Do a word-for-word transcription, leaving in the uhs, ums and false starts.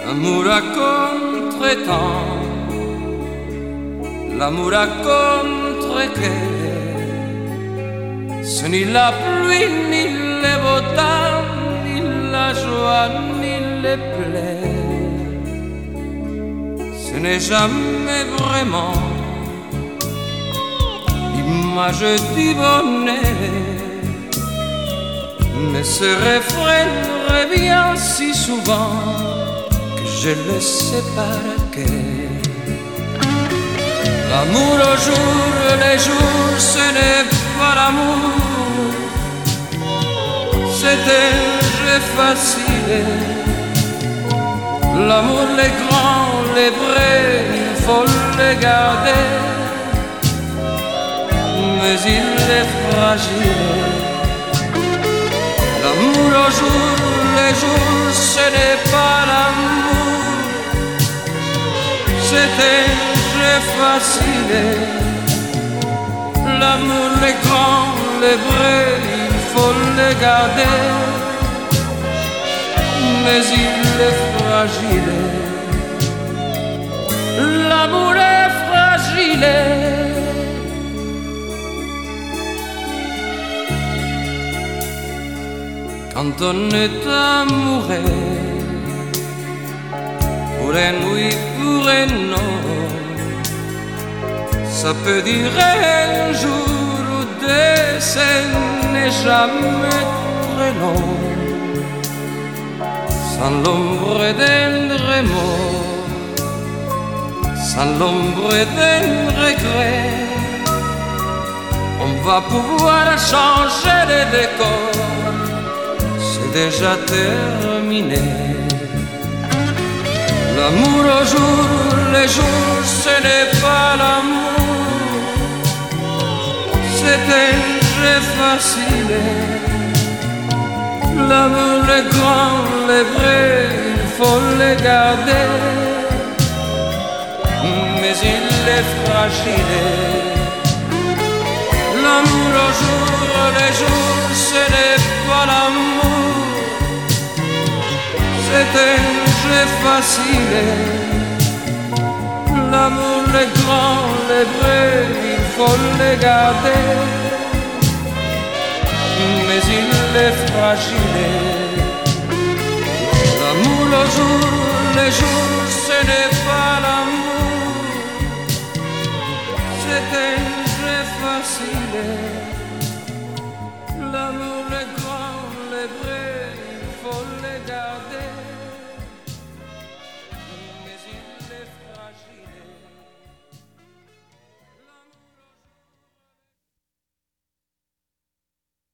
L'amour à contre-temps, l'amour à contre-cœur, ce n'est la pluie, ni les beaux temps, ni la joie, ni les plaies. Ce n'est jamais vraiment l'image du bonheur, mais ce refrain revient si souvent que je le sais par cœur. L'amour au jour les jours, ce n'est pas l'amour, c'est un jeu facile. L'amour les grands, les vrais, il faut les garder, mais il est fragile. L'amour au jour les jours, ce n'est pas l'amour, c'est un jeu facile. L'amour les grands, les vrais, il faut les garder, mais il est fragile. L'amour est fragile. Quand on est amoureux, pour un oui, pour un non, ça peut durer un jour ou deux, ce n'est jamais très long. Sans l'ombre d'un remords, sans l'ombre d'un regret, on va pouvoir changer de décor, c'est déjà terminé. L'amour au jour les jours, ce n'est pas l'amour, c'est un jeu facile. L'amour les grands, les vrais, il faut les garder, mais il est fragile. L'amour au jour les jours, ce n'est pas l'amour, c'est un jeu facile. L'amour les grands, les vrais, il faut les garder, mais il est fragile. L'amour au jour les jours, ce n'est pas l'amour, c'est un jeu facile. L'amour